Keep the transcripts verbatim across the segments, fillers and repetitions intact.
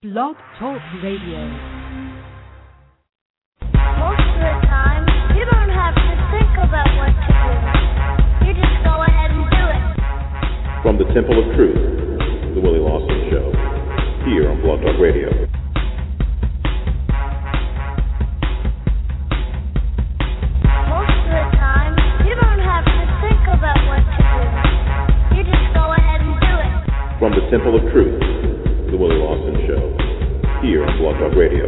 Blog Talk Radio. Most of the time, you don't have to think about what to do. You just go ahead and do it. From the Temple of Truth, the Willie Lawson Show, here on Blog Talk Radio. Most of the time, you don't have to think about what to do. You just go ahead and do it. From the Temple of Truth, the Willie Lawson Show, here on Blog Talk Radio.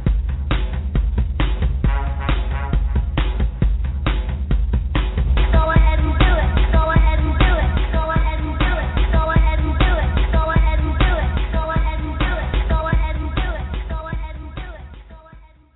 Go ahead and do it. Go ahead and do it. Go ahead and do it. Go ahead and do it. Go ahead and do it. Go ahead and do it. Go ahead and do it. Go ahead and do it. Go ahead and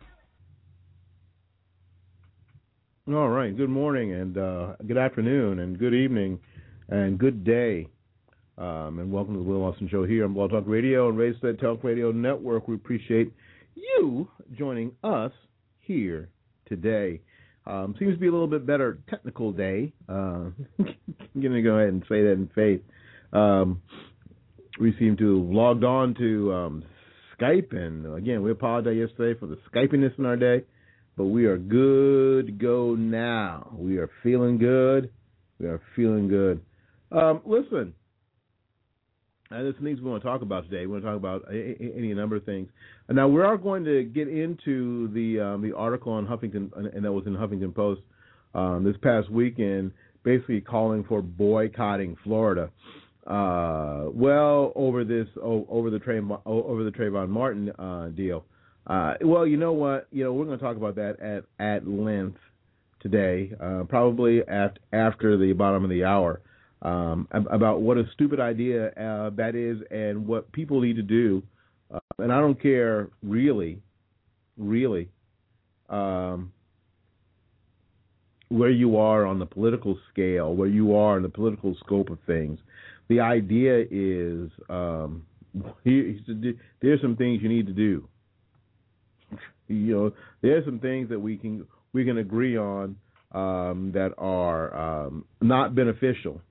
do it. All right. Good morning and uh, good afternoon and good evening and good day. Um, and welcome to the Will Lawson Show here on Blog Talk Radio and Raise That Talk Radio Network. We appreciate you joining us here today. Um, seems to be a little bit better technical day. Uh, I'm going to go ahead and say that in faith. Um, we seem to have logged on to um, Skype, and again, we apologize yesterday for the Skypiness in our day, but we are good to go now. We are feeling good. We are feeling good. Um, listen. Uh, there's some things we want to talk about today. We want to talk about a, a, any number of things. And now we are going to get into the um, the article on Huffington, and that was in Huffington Post um, this past weekend, basically calling for boycotting Florida. Uh, well, over this oh, over the Trayvon, over the Trayvon Martin uh, deal. Uh, well, you know what? You know we're going to talk about that at at length today, uh, probably at after the bottom of the hour. Um, about what a stupid idea uh, that is and what people need to do. Uh, and I don't care really, really, um, where you are on the political scale, where you are in the political scope of things. The idea is um, there's some things you need to do. You know, there's some things that we can we can agree on um, that are um, not beneficial.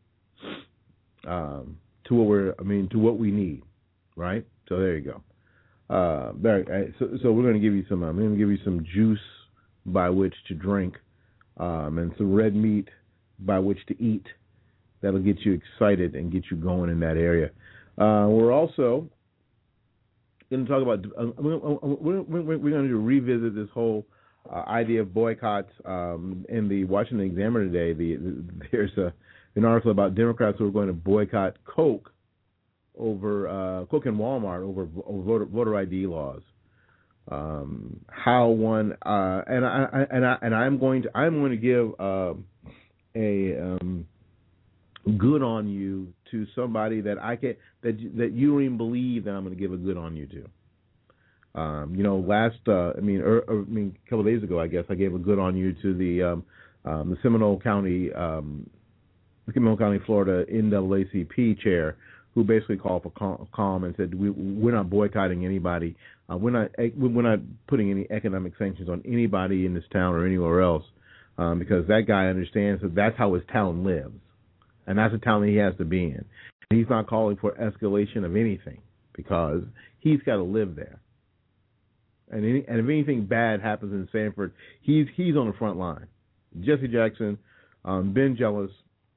Um, to what we're, I mean, to what we need, right? So there you go. Uh, very, so, so we're going to give you some. I'm going to give you some juice by which to drink, um, and some red meat by which to eat. That'll get you excited and get you going in that area. Uh, we're also going to talk about. Uh, we're, we're, we're going to revisit this whole uh, idea of boycotts. Um, in the Washington Examiner today, the, the there's a. an article about Democrats who are going to boycott Coke over uh, Coke and Walmart over, over voter, voter I D laws. Um, how one uh, and I and I and I'm going to I'm going to give uh, a um, good on you to somebody that I can that that you don't even believe that I'm going to give a good on you to. Um, you know, last uh, I mean, er, er, I mean, a couple of days ago, I guess I gave a good on you to the um, um, the Seminole County. Um, Seminole County, Florida N double A C P chair, who basically called for calm and said we, we're not boycotting anybody. Uh, we're not we're not putting any economic sanctions on anybody in this town or anywhere else um, because that guy understands that that's how his town lives, and that's the town that he has to be in. And he's not calling for escalation of anything because he's got to live there. And any, and if anything bad happens in Sanford, he's he's on the front line. Jesse Jackson, um, Ben Jealous.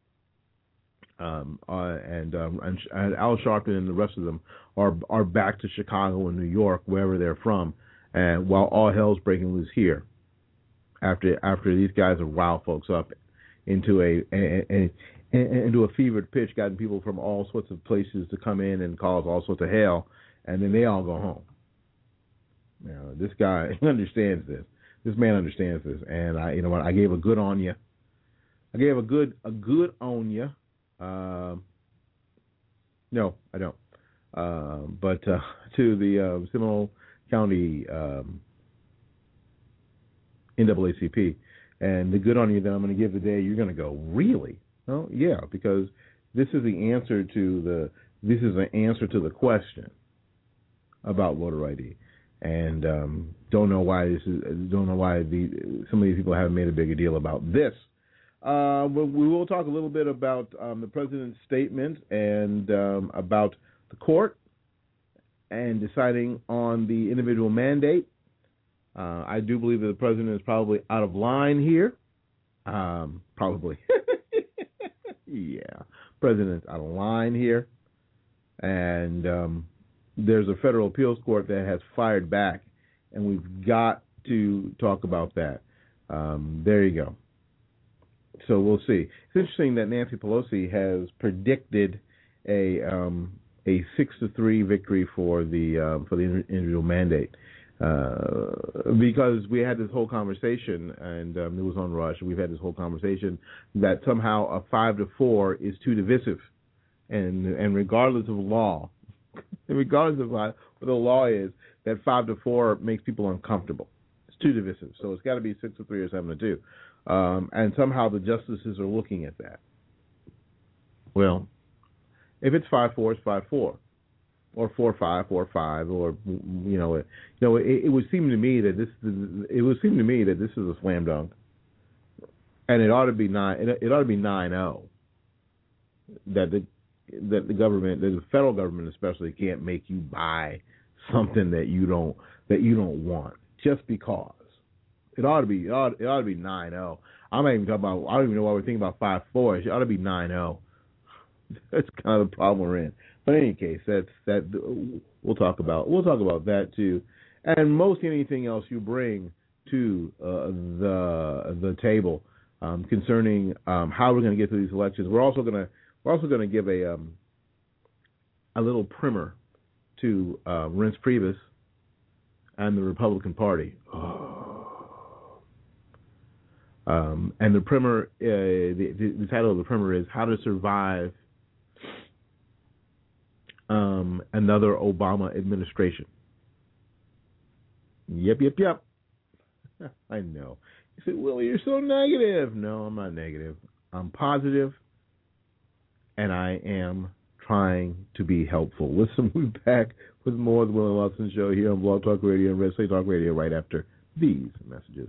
Um, uh, and, um, and, and Al Sharpton and the rest of them are are back to Chicago and New York, wherever they're from, and while all hell's breaking loose here, after after these guys have riled folks up into a, a, a, a into a fevered pitch, gotten people from all sorts of places to come in and cause all sorts of hell, and then they all go home. Now this guy understands this. This man understands this, and I, you know what? I gave a good on you. I gave a good a good on you. Um, no, I don't. Uh, but uh, to the uh, Seminole County um, N double A C P, and the good on you that I'm going to give today, you're going to go, really? Oh, yeah, because this is the answer to the this is the answer to the question about voter I D, and um, don't know why this is don't know why the some of these people haven't made a bigger deal about this. Uh, we will talk a little bit about um, the president's statement and um, about the court and deciding on the individual mandate. Uh, I do believe that the president is probably out of line here. Um, probably. Yeah. President's out of line here. And um, there's a federal appeals court that has fired back, and we've got to talk about that. Um, there you go. So we'll see. It's interesting that Nancy Pelosi has predicted a um, a six to three victory for the uh, for the individual mandate. Uh, because we had this whole conversation, and um, it was on Rush, we've had this whole conversation that somehow a five to four is too divisive, and and regardless of law, regardless of what the law is, that five to four makes people uncomfortable. It's too divisive, so it's got to be six to three or seven to two, um, and somehow the justices are looking at that. Well, if it's five four, it's five four. Or four five, four five, or you know, it, you know, it, it would seem to me that this, it would seem to me that this is a slam dunk, and it ought to be nine, it, it ought to be nine zero. That the that the government, that the federal government especially, can't make you buy something that you don't that you don't want just because. It ought to be, it ought, it ought to be nine zero. I'm not even talking about. I don't even know why we're thinking about five four. It ought to be nine zero. That's kind of the problem we're in. But in any case, that's that. We'll talk about we'll talk about that too, and most anything else you bring to uh, the the table um, concerning um, how we're going to get through these elections. We're also going to we're also going to give a um, a little primer to uh, Reince Priebus and the Republican Party. Oh. Um, and the primer, uh, the, the, the title of the primer is "How to Survive Um, another Obama administration." Yep, yep, yep. I know. You said, "Willie, you're so negative." No, I'm not negative. I'm positive, and I am trying to be helpful. Listen, we'll be back with more of the Willie Lawson Show here on Blog Talk Radio and Red State Talk Radio right after these messages.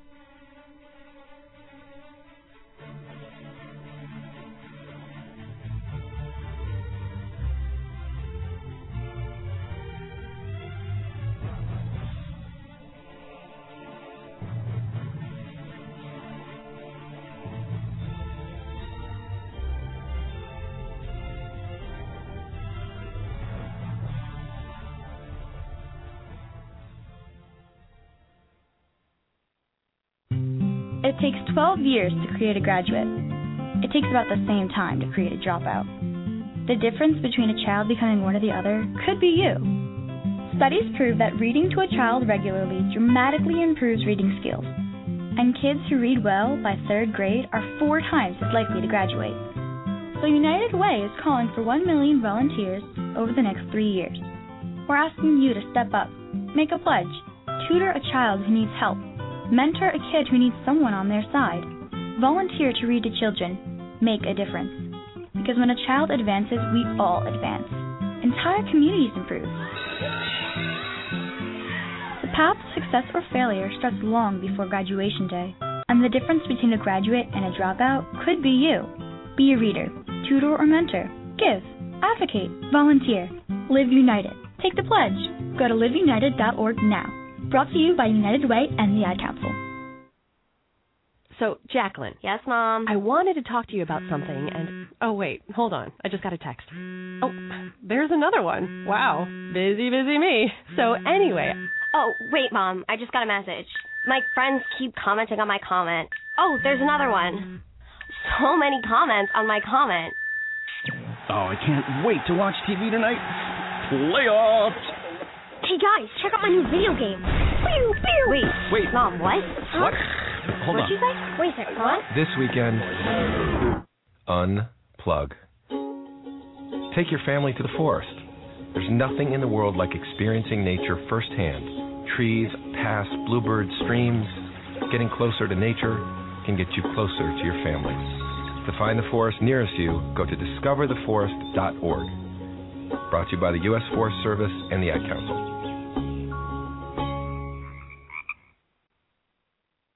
It takes twelve years to create a graduate. It takes about the same time to create a dropout. The difference between a child becoming one or the other could be you. Studies prove that reading to a child regularly dramatically improves reading skills, and kids who read well by third grade are four times as likely to graduate. So United Way is calling for one million volunteers over the next three years. We're asking you to step up, make a pledge, tutor a child who needs help, mentor a kid who needs someone on their side. Volunteer to read to children. Make a difference. Because when a child advances, we all advance. Entire communities improve. The path to success or failure starts long before graduation day. And the difference between a graduate and a dropout could be you. Be a reader, tutor or mentor. Give, advocate, volunteer. Live United. Take the pledge. Go to live united dot org now. Brought to you by United Way and the Ad Council. So, Jacqueline. Yes, Mom? I wanted to talk to you about something, and... Oh, wait, hold on. I just got a text. Oh, there's another one. Wow. Busy, busy me. So, anyway... Oh, wait, Mom. I just got a message. My friends keep commenting on my comment. Oh, there's another one. So many comments on my comment. Oh, I can't wait to watch T V tonight. Playoffs! Hey guys, check out my new video game. Pew, pew. Wait, wait, Mom, what? What? Hold What'd on. you say? Wait a second, what? This weekend, unplug. Take your family to the forest. There's nothing in the world like experiencing nature firsthand. Trees, paths, bluebirds, streams. Getting closer to nature can get you closer to your family. To find the forest nearest you, go to discover the forest dot org. Brought to you by the U S Forest Service and the Ad Council.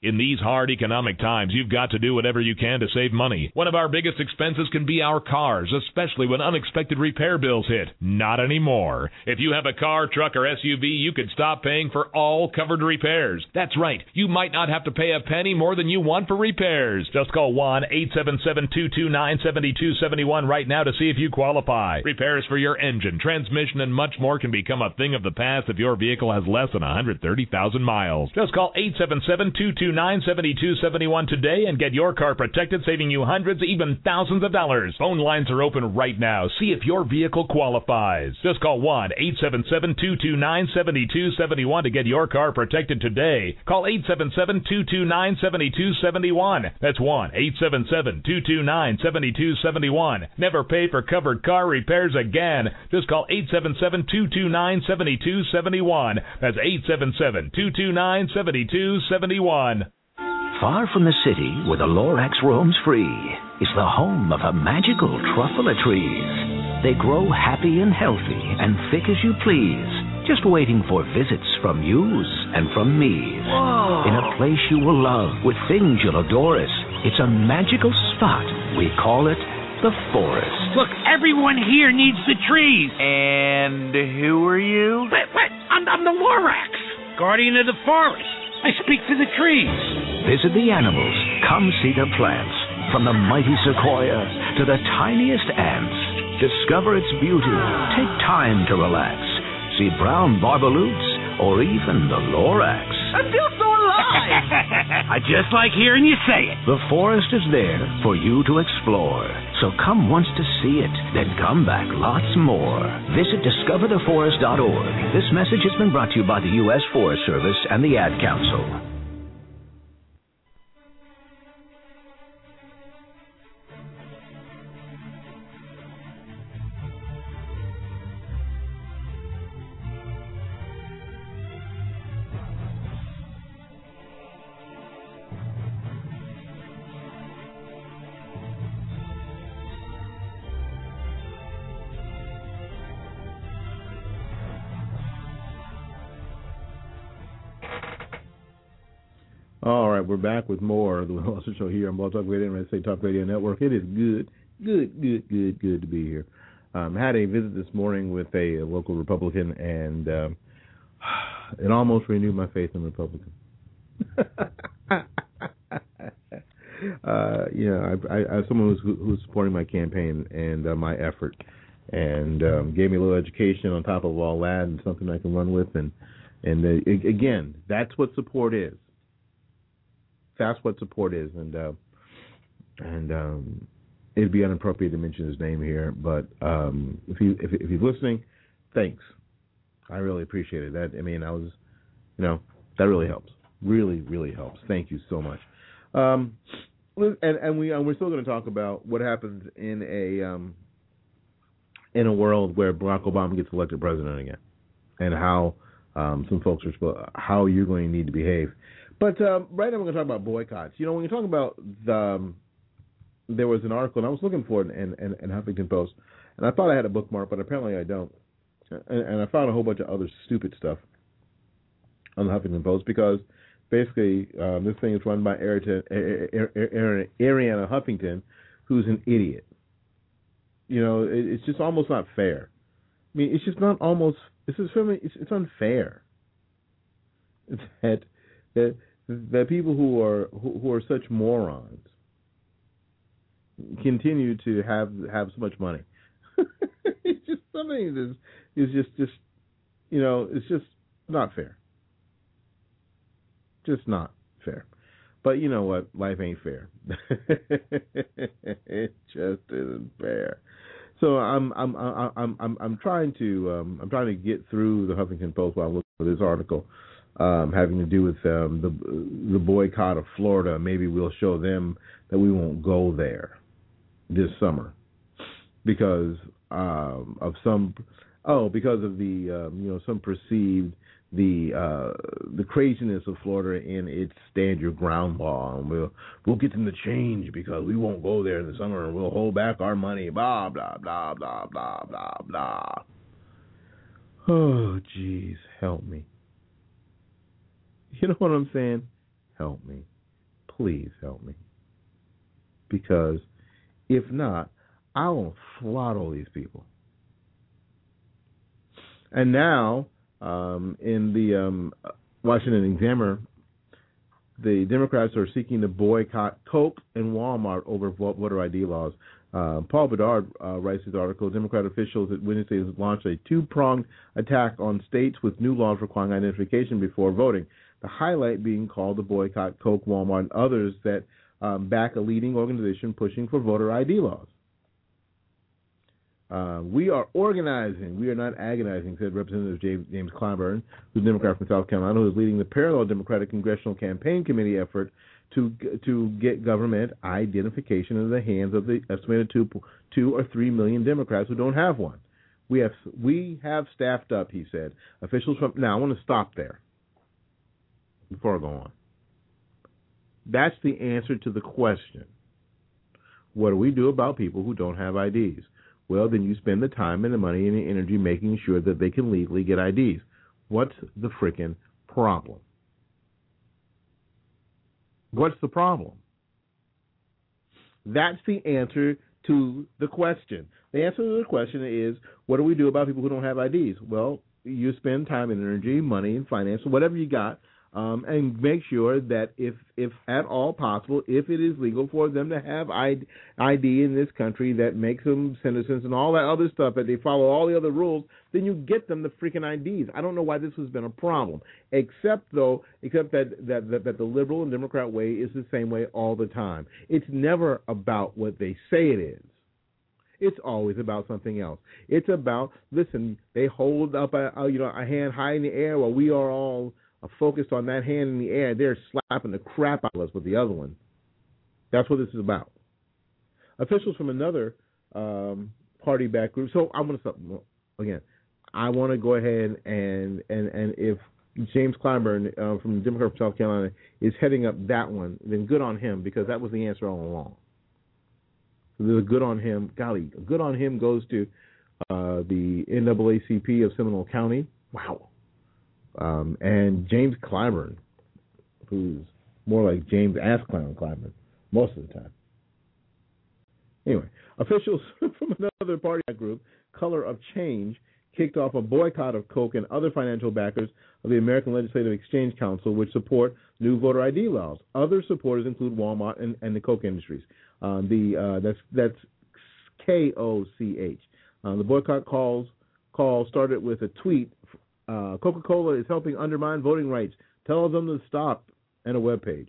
In these hard economic times, you've got to do whatever you can to save money. One of our biggest expenses can be our cars, especially when unexpected repair bills hit. Not anymore. If you have a car, truck, or S U V, you could stop paying for all covered repairs. That's right. You might not have to pay a penny more than you want for repairs. Just call one eight seven seven, two two nine, seven two seven one right now to see if you qualify. Repairs for your engine, transmission, and much more can become a thing of the past if your vehicle has less than one hundred thirty thousand miles. Just call eight seven seven, two two nine, seven two seven one today and get your car protected, saving you hundreds, even thousands of dollars. Phone lines are open right now. See if your vehicle qualifies. Just call one eight seven seven, two two nine, seven two seven one to get your car protected today. Call eight seven seven, two two nine, seven two seven one. That's one eight seven seven, two two nine, seven two seven one. Never pay for covered car repairs again. Just call eight seven seven, two two nine, seven two seven one. That's eight seven seven, two two nine, seven two seven one. Far from the city, where the Lorax roams free, is the home of a magical truffula trees. They grow happy and healthy and thick as you please, just waiting for visits from yous and from me's. Whoa. In a place you will love, with things you'll adore us. It's a magical spot. We call it the forest. Look, everyone here needs the trees. And who are you? Wait, wait, I'm, I'm the Lorax, guardian of the forest. I speak for the trees. Visit the animals. Come see the plants. From the mighty sequoia to the tiniest ants. Discover its beauty. Take time to relax. See brown barbaloots or even the Lorax. I feel so alive. I just like hearing you say it. The forest is there for you to explore. So come once to see it, then come back lots more. Visit discover the forest dot org. This message has been brought to you by the U S Forest Service and the Ad Council. All right, we're back with more of the Will Lawson Show here on Blog Talk Radio and Red State Talk Radio Network. It is good, good, good, good, good to be here. Um, had a visit this morning with a, a local Republican, and um, it almost renewed my faith in Republicans. uh, you know, I, I, I someone who's, who's supporting my campaign and uh, my effort, and um, gave me a little education on top of all that, and something I can run with. And and uh, again, that's what support is. That's what support is, and uh, and um, it'd be inappropriate to mention his name here, but um, if he if, if he's listening, thanks. I really appreciate it. That I mean, I was, you know, that really helps. Really, really helps. Thank you so much. Um, and and we and we're still going to talk about what happens in a um, in a world where Barack Obama gets elected president again, and how um, some folks are how you're going to need to behave. But um, right now we're going to talk about boycotts. You know, when you talk about the, um, there was an article, and I was looking for it in, in, in Huffington Post, and I thought I had a bookmark, but apparently I don't. And, and I found a whole bunch of other stupid stuff on the Huffington Post because basically um, this thing is run by Arianna Huffington, who's an idiot. You know, it, it's just almost not fair. I mean, it's just not almost. It's just it's, it's unfair. It's that. That the people who are who, who are such morons continue to have have so much money. It's just something that is just just you know it's just not fair. Just not fair. But you know what? Life ain't fair. It just isn't fair. So I'm I'm I'm I'm I'm trying to um, I'm trying to get through the Huffington Post while I'm looking for this article. Um, having to do with um, the the boycott of Florida. Maybe we'll show them that we won't go there this summer because um, of some oh because of the um, you know some perceived the uh, the craziness of Florida in its stand your ground law, and we'll we'll get them to change because we won't go there in the summer and we'll hold back our money. Blah blah blah blah blah blah blah. Oh, jeez, help me. You know what I'm saying? Help me. please help me. Because if not, I will throttle these people. And now, um, in the um, Washington Examiner, the Democrats are seeking to boycott Coke and Walmart over voter I D laws. Uh, Paul Bedard uh, writes his article, Democrat officials at Wednesday has launched a two-pronged attack on states with new laws requiring identification before voting. The highlight being called to boycott Coke, Walmart, and others that um, back a leading organization pushing for voter I D laws. Uh, we are organizing. We are not agonizing, said Representative James, James Clyburn, who's a Democrat from South Carolina, who is leading the parallel Democratic Congressional Campaign Committee effort to to get government identification in the hands of the estimated two, two or three million Democrats who don't have one. We have we have staffed up, he said. Officials from now. I want to stop there before I go on. That's the answer to the question. What do we do about people who don't have I Ds? Well, then you spend the time and the money and the energy making sure that they can legally get I Ds. What's the frickin' problem? What's the problem? That's the answer to the question. The answer to the question is, what do we do about people who don't have I Ds? Well, you spend time and energy, money and finance, whatever you got, um, and make sure that if, if at all possible, if it is legal for them to have I D in this country that makes them citizens and all that other stuff, that they follow all the other rules, then you get them the freaking I Ds. I don't know why this has been a problem, except though, except that, that, that, that the liberal and Democrat way is the same way all the time. It's never about what they say it is. It's always about something else. It's about, listen, they hold up a, a you know a hand high in the air while we are all focused on that hand in the air. They're slapping the crap out of us with the other one. That's what this is about. Officials from another um, party back group. So I'm going to again. I want to go ahead and and and if James Clyburn uh, from the Democrat from South Carolina is heading up that one, then good on him, because that was the answer all along. So there's a good on him. Golly, a good on him goes to uh, the N double A C P of Seminole County. Wow. Um, and James Clyburn, who's more like James Ass Clown Clyburn most of the time. Anyway, officials from another party group, Color of Change, kicked off a boycott of Coke and other financial backers of the American Legislative Exchange Council, which support new voter I D laws. Other supporters include Walmart and, and the Coke Industries. Uh, the uh, that's that's K O C H. Uh, the boycott calls call started with a tweet. Uh, Coca-Cola is helping undermine voting rights. Tell them to stop, and a webpage.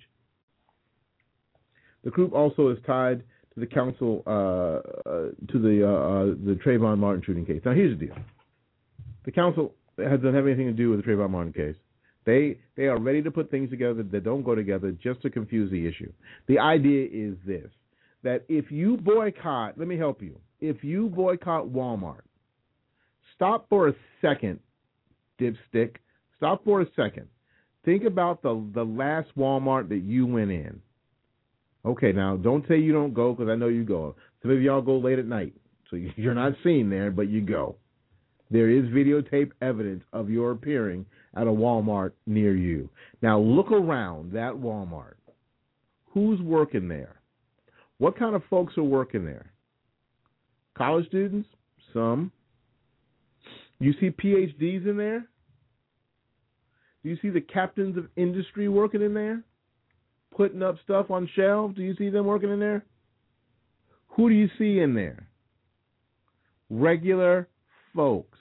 The group also is tied to the council uh, uh, to the uh, uh, the Trayvon Martin shooting case. Now, here's the deal: the council has doesn't have anything to do with the Trayvon Martin case. They they are ready to put things together that don't go together just to confuse the issue. The idea is this: that if you boycott, let me help you. If you boycott Walmart, stop for a second. Dipstick, stop for a second. Think about the the last Walmart that you went in. Okay, now don't say you don't go, because I know you go. Some of y'all go late at night, so you're not seen there, but you go. There is videotape evidence of your appearing at a Walmart near you. Now look around that Walmart. Who's working there? What kind of folks are working there? College students? Some. You see P H Ds in there? Do you see the captains of industry working in there? Putting up stuff on shelves? Do you see them working in there? Who do you see in there? Regular folks.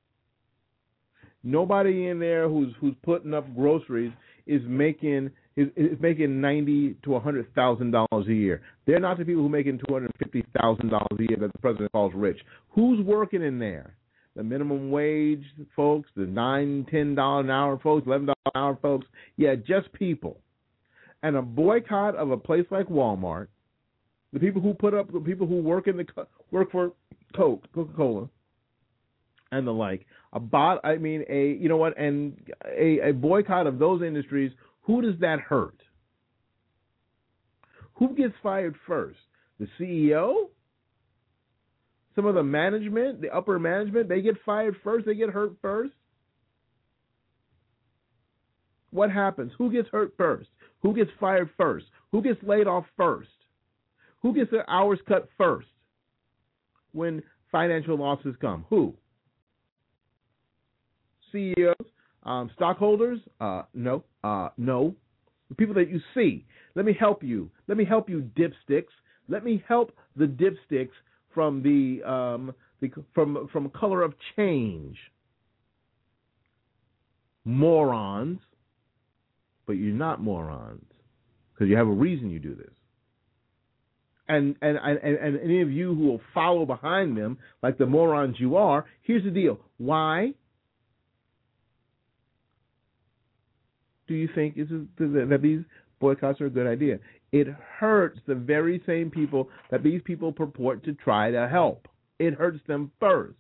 Nobody in there who's who's putting up groceries is making is, is making ninety to a hundred thousand dollars a year. They're not the people who are making two hundred fifty thousand dollars a year that the president calls rich. Who's working in there? The minimum wage folks, the nine, ten dollars an hour folks, eleven dollars an hour folks. Yeah, just people. And a boycott of a place like Walmart, the people who put up, the people who work in the work for Coke, Coca-Cola, and the like. A bot, I mean, a you know what, and a, a boycott of those industries. Who does that hurt? Who gets fired first? The C E O? Some of the management, the upper management, they get fired first, they get hurt first. what happens? Who gets hurt first? Who gets fired first? Who gets laid off first? Who gets their hours cut first when financial losses come? Who? C E Os? Um, stockholders? Uh, no. Uh, no. The people that you see. Let me help you. Let me help you, dipsticks. Let me help the dipsticks from the, um, the from from color of change. Morons. But you're not morons because you have a reason you do this. And and, and and any of you who will follow behind them like the morons you are, here's the deal. Why do you think is that these boycotts are a good idea? It hurts the very same people that these people purport to try to help. It hurts them first.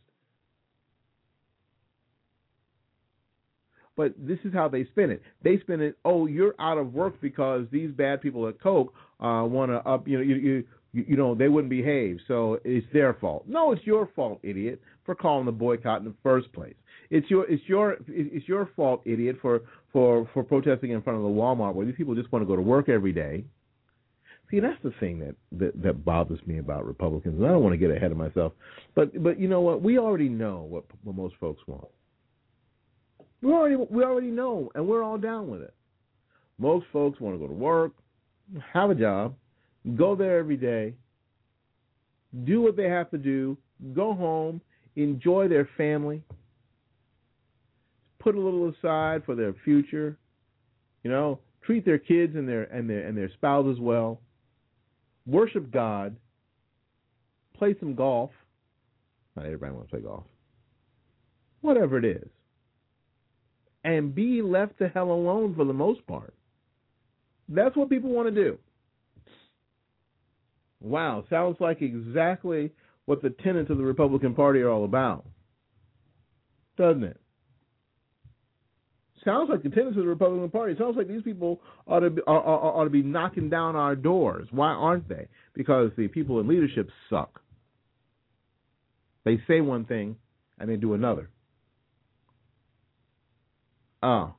But this is how they spin it. They spin it, oh, you're out of work because these bad people at Coke uh, want to up, you know, you, you you know, they wouldn't behave, so it's their fault. No, it's your fault, idiot, for calling the boycott in the first place. It's your it's your it's your fault, idiot, for for for protesting in front of the Walmart where these people just want to go to work every day. See, that's the thing that, that, that bothers me about Republicans, and I don't want to get ahead of myself. But but you know what? We already know what, what most folks want. We already we already know, and we're all down with it. Most folks want to go to work, have a job, go there every day, do what they have to do, go home, enjoy their family, put a little aside for their future, you know, treat their kids and their and their and their spouses well, worship God, play some golf. Not everybody wants to play golf. Whatever it is. And be left the hell alone for the most part. That's what people want to do. Wow, sounds like exactly what the tenets of the Republican Party are all about. Doesn't it? Sounds like the tenets of the Republican Party. It sounds like these people ought to be, ought, ought, ought to be knocking down our doors. Why aren't they? Because the people in leadership suck. They say one thing and they do another. Ah,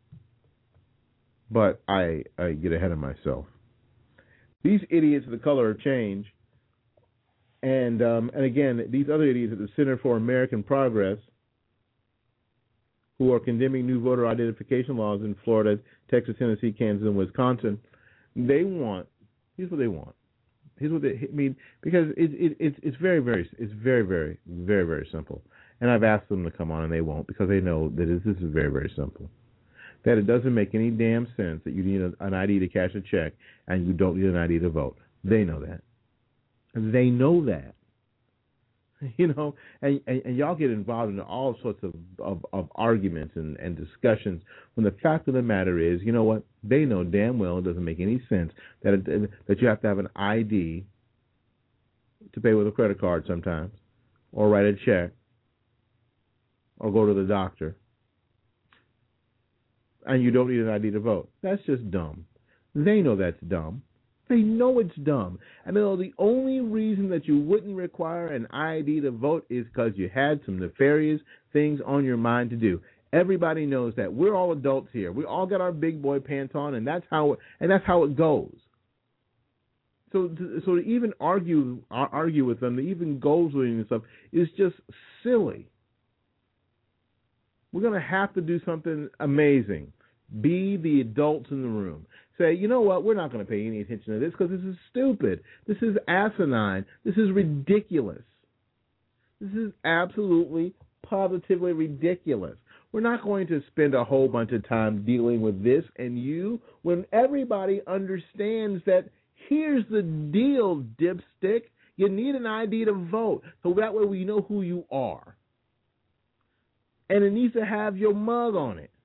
but I I get ahead of myself. These idiots of the color of change, and um, and again, these other idiots at the Center for American Progress, who are condemning new voter identification laws in Florida, Texas, Tennessee, Kansas, and Wisconsin, they want. Here's what they want. Here's what they I mean, because it, it it's it's very very it's very very very very simple. And I've asked them to come on, and they won't because they know that this is very, very simple. That it doesn't make any damn sense that you need an I D to cash a check and you don't need an I D to vote. They know that. They know that. You know, and, and, and y'all get involved in all sorts of, of, of arguments and, and discussions when the fact of the matter is, you know what, they know damn well it doesn't make any sense that it, that you have to have an I D to pay with a credit card sometimes or write a check or go to the doctor, and you don't need an I D to vote. That's just dumb. They know that's dumb. They know it's dumb. And know the only reason that you wouldn't require an I D to vote is because you had some nefarious things on your mind to do. Everybody knows that. We're all adults here. We all got our big boy pants on, and that's how and that's how it goes. So, to, so to even argue argue with them, to even go with and stuff is just silly. We're going to have to do something amazing. Be the adults in the room. Say, you know what, we're not going to pay any attention to this because this is stupid. This is asinine. This is ridiculous. This is absolutely, positively ridiculous. We're not going to spend a whole bunch of time dealing with this and you when everybody understands that here's the deal, dipstick. You need an I D to vote, so that way we know who you are. And it needs to have your mug on it.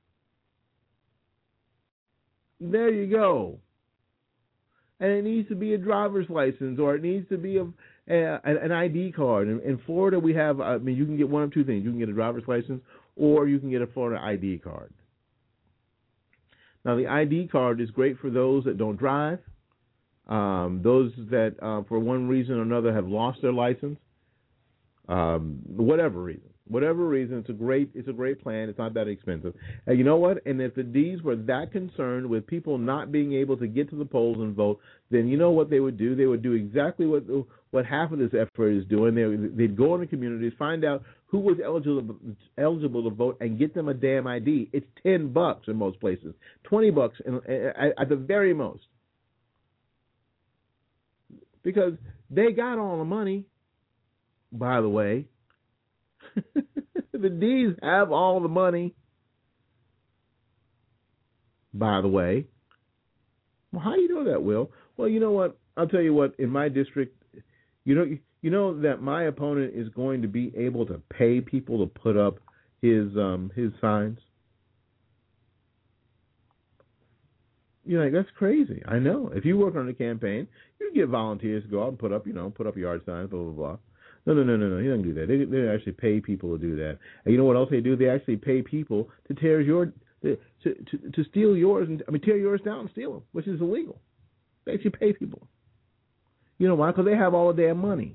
There you go. And it needs to be a driver's license, or it needs to be a, a an I D card. In, in Florida, we have, I mean, you can get one of two things. You can get a driver's license, or you can get a Florida I D card. Now, the I D card is great for those that don't drive, um, those that, uh, for one reason or another, have lost their license, um, whatever reason. whatever reason, it's a great it's a great plan. It's not that expensive. And you know what? And if the D's were that concerned with people not being able to get to the polls and vote, then you know what they would do? They would do exactly what what half of this effort is doing. They they'd go into communities, find out who was eligible eligible to vote, and get them a damn I D. It's ten bucks in most places, twenty bucks in, at, at the very most, because they got all the money. By the way, the D's have all the money. By the way, well, how do you know that, Will? Well, you know what? I'll tell you what. In my district, you know, you know that my opponent is going to be able to pay people to put up his um, his signs. You're like, that's crazy. I know. If you work on a campaign, you get volunteers to go out and put up, you know, put up yard signs, blah blah blah. No, no, no, no, no. He doesn't do that. They, they actually pay people to do that. And you know what else they do? They actually pay people to tear your, to to, to steal yours, and I mean tear yours down and steal them, which is illegal. They actually pay people. You know why? Because they have all the damn money.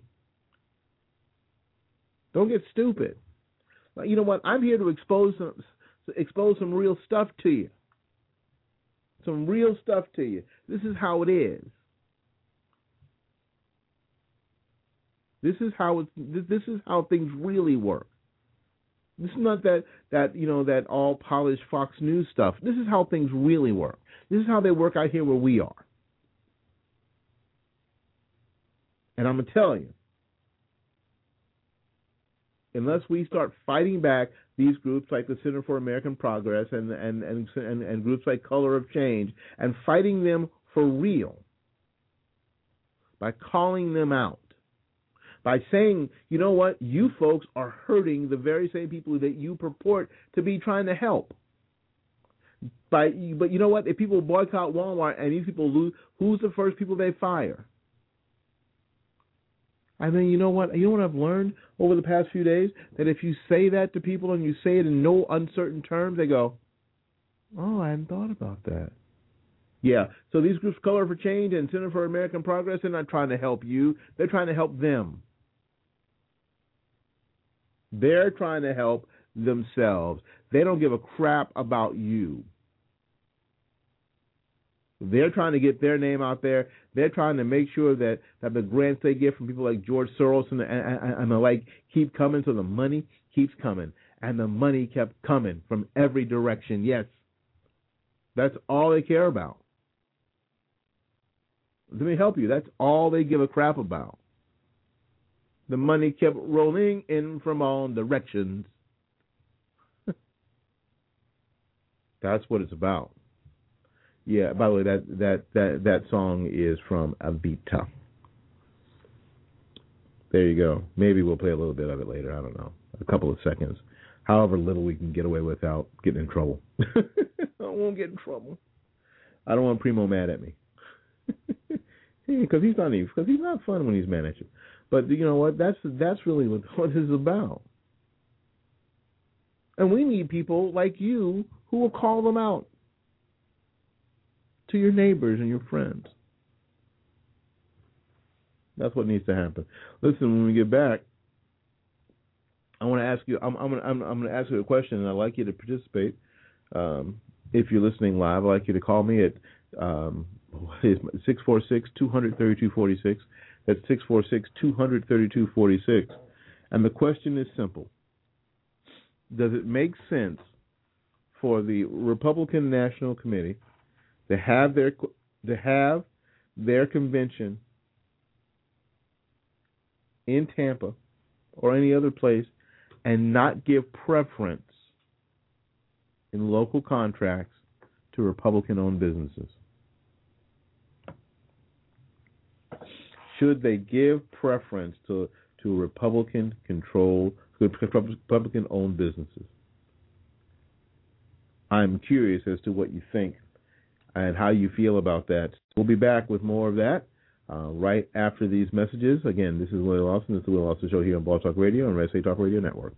Don't get stupid. You know what? I'm here to expose some, expose some real stuff to you. Some real stuff to you. This is how it is. This is how it's. This is how things really work. This is not that that you know that all polished Fox News stuff. This is how things really work. This is how they work out here where we are. And I'm gonna tell you, unless we start fighting back these groups like the Center for American Progress and and and and, and groups like Color of Change, and fighting them for real by calling them out. By saying, you know what, you folks are hurting the very same people that you purport to be trying to help. By, but you know what, if people boycott Walmart and these people lose, who's the first people they fire? I mean, you know what, you know what I've learned over the past few days? That if you say that to people and you say it in no uncertain terms, they go, oh, I hadn't thought about that. Yeah, so these groups, Color for Change and Center for American Progress, they're not trying to help you. They're trying to help them. They're trying to help themselves. They don't give a crap about you. They're trying to get their name out there. They're trying to make sure that, that the grants they get from people like George Soros and, and, and the like keep coming, so the money keeps coming. And the money kept coming from every direction. Yes, that's all they care about. Let me help you. That's all they give a crap about. The money kept rolling in from all directions. That's what it's about. Yeah, by the way, that, that, that, that song is from Avita. There you go. Maybe we'll play a little bit of it later. I don't know. A couple of seconds. However little we can get away without getting in trouble. I won't get in trouble. I don't want Primo mad at me. Because he's not even, because he's not fun when he's mad at you. But you know what? That's that's really what, what this is about. And we need people like you who will call them out to your neighbors and your friends. That's what needs to happen. Listen, when we get back, I want to ask you. I'm I'm gonna, I'm, I'm going to ask you a question, and I'd like you to participate. Um, if you're listening live, I'd like you to call me at um, six four six, two hundred, thirty-two forty-six. That's six four six, two hundred, thirty-two forty-six. And the question is simple. Does it make sense for the Republican National Committee to have their to have their convention in Tampa or any other place and not give preference in local contracts to Republican-owned businesses? Should they give preference to to Republican-controlled, Republican-owned businesses? I'm curious as to what you think and how you feel about that. We'll be back with more of that uh, right after these messages. Again, this is Willie Lawson. This is the Willie Lawson Show here on Blog Talk Radio and Red State Talk Radio Network.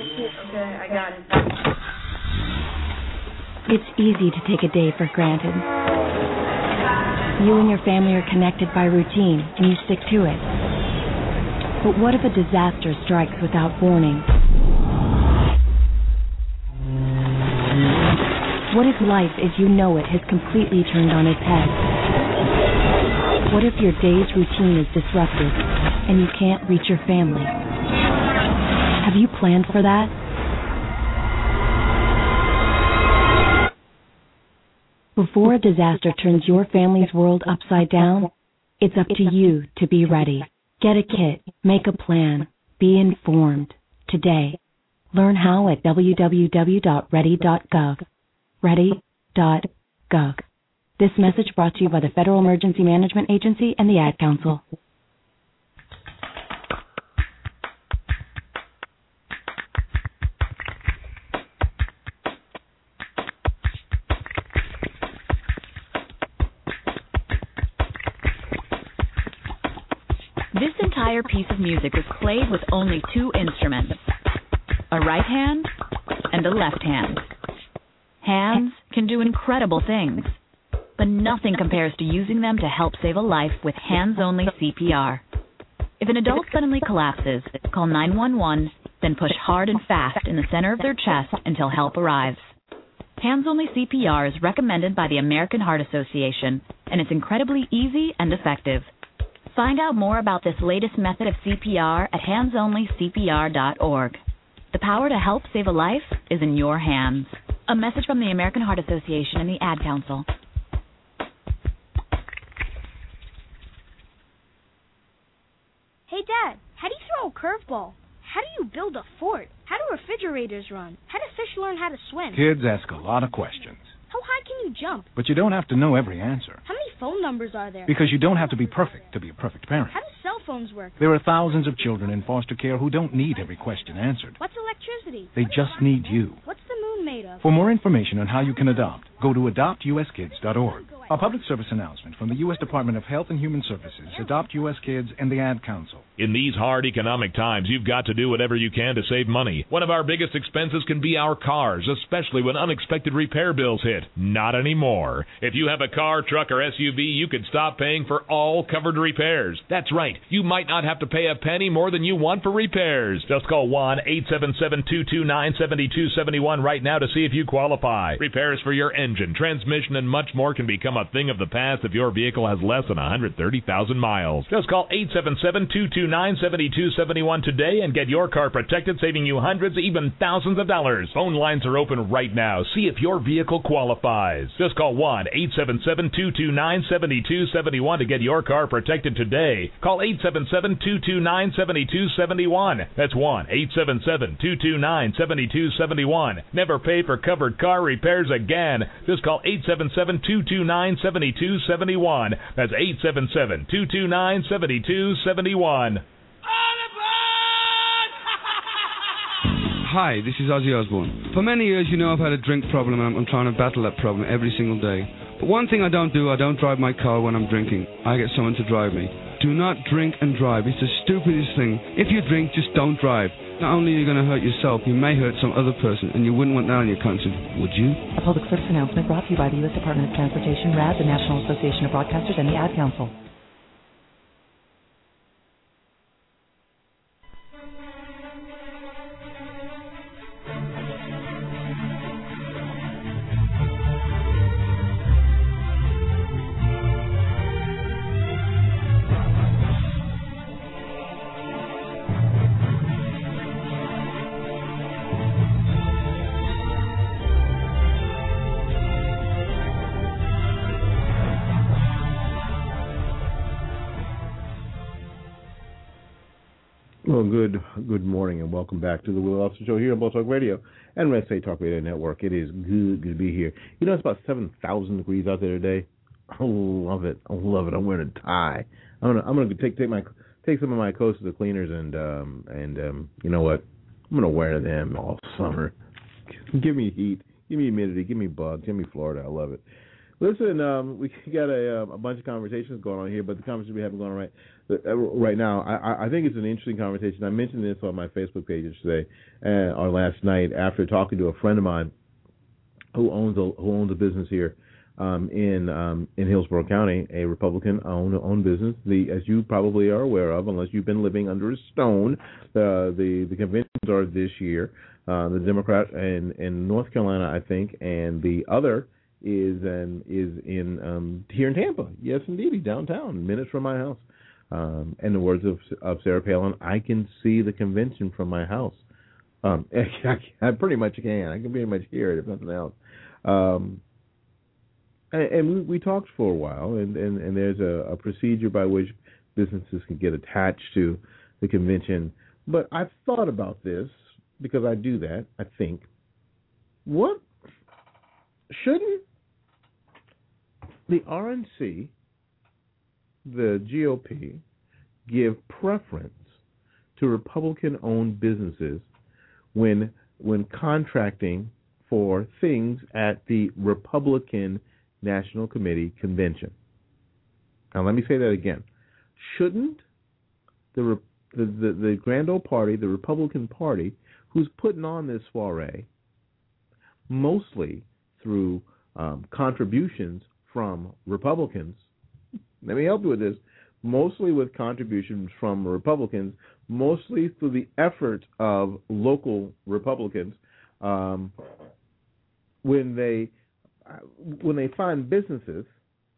Okay, I got it. It's easy to take a day for granted. You and your family are connected by routine, and you stick to it. But what if a disaster strikes without warning? What if life as you know it has completely turned on its head? What if your day's routine is disrupted and you can't reach your family? Have you planned for that? Before a disaster turns your family's world upside down, it's up to you to be ready. Get a kit, make a plan, be informed. Today, learn how at w w w dot ready dot gov. ready dot gov. This message brought to you by the Federal Emergency Management Agency and the Ad Council. This entire piece of music was played with only two instruments, a right hand and a left hand. Hands can do incredible things, but nothing compares to using them to help save a life with hands-only C P R. If an adult suddenly collapses, call nine one one, then push hard and fast in the center of their chest until help arrives. Hands-only C P R is recommended by the American Heart Association, and it's incredibly easy and effective. Find out more about this latest method of C P R at hands only C P R dot org. The power to help save a life is in your hands. A message from the American Heart Association and the Ad Council. Hey, Dad, how do you throw a curveball? How do you build a fort? How do refrigerators run? How do fish learn how to swim? Kids ask a lot of questions. How high can you jump? But you don't have to know every answer. How many phone numbers are there? Because you don't have to be perfect to be a perfect parent. How do cell phones work? There are thousands of children in foster care who don't need every question answered. What's electricity? They just need you. What's the moon made of? For more information on how you can adopt, go to adopt u s kids dot org. A public service announcement from the U S Department of Health and Human Services, Adopt U S Kids, and the Ad Council. In these hard economic times, you've got to do whatever you can to save money. One of our biggest expenses can be our cars, especially when unexpected repair bills hit. Not anymore. If you have a car, truck, or S U V, you could stop paying for all covered repairs. That's right. You might not have to pay a penny more than you want for repairs. Just call one eight seven seven, two two nine, seven two seven one right now to see if you qualify. Repairs for your engine, transmission, and much more can become a thing of the past if your vehicle has less than one hundred thirty thousand miles. Just call eight seven seven, two two nine, seven two seven one today and get your car protected, saving you hundreds, even thousands of dollars. Phone lines are open right now. See if your vehicle qualifies. Just call one eight seven seven, two two nine, seven two seven one to get your car protected today. Call eight seven seven, two two nine, seven two seven one. That's one eight seven seven, two two nine, seven two seven one. Never pay for covered car repairs again. Just call eight seven seven, two two nine, seven two seven one. That's eight seven seven, two two nine, seven two seven one. Hi, this is Ozzy Osbourne. For many years, you know I've had a drink problem, and I'm, I'm trying to battle that problem every single day. But one thing I don't do, I don't drive my car when I'm drinking. I get someone to drive me. Do not drink and drive. It's the stupidest thing. If you drink, just don't drive. Not only are you going to hurt yourself, you may hurt some other person, and you wouldn't want that on your conscience, would you? A public service announcement brought to you by the U S Department of Transportation, R A D, the National Association of Broadcasters, and the Ad Council. Well, good good morning and welcome back to the Will Austin Show here on Blog Talk Radio and Red State Talk Radio Network. It is good, good to be here. You know, it's about seven thousand degrees out there today. I love it. I love it. I'm wearing a tie. I'm gonna I'm gonna take take my take some of my coats to the cleaners and um and um you know what? I'm gonna wear them all summer. Give me heat. Give me humidity. Give me bugs. Give me Florida. I love it. Listen, um, we got a, a bunch of conversations going on here, but the conversation we have going on right right now, I, I think it's an interesting conversation. I mentioned this on my Facebook page today uh, or last night after talking to a friend of mine who owns a, who owns a business here um, in um, in Hillsborough County, a Republican-owned owned business. The as you probably are aware of, unless you've been living under a stone, uh, the the conventions are this year. Uh, the Democrat in in North Carolina, I think, and the other is um, is in um, here in Tampa. Yes, indeed, downtown, minutes from my house. Um, in the words of of Sarah Palin, I can see the convention from my house. Um, I, I pretty much can. I can pretty much hear it, if nothing else. Um, and and we, we talked for a while, and, and, and there's a, a procedure by which businesses can get attached to the convention. But I've thought about this because I do that. I think, what shouldn't the R N C, the G O P, give preference to Republican-owned businesses when when contracting for things at the Republican National Committee convention? Now, let me say that again. Shouldn't the the the, the Grand Old Party, the Republican Party, who's putting on this soiree, mostly through um, contributions from Republicans, let me help you with this, mostly with contributions from Republicans, mostly through the effort of local Republicans, um, when they when they find businesses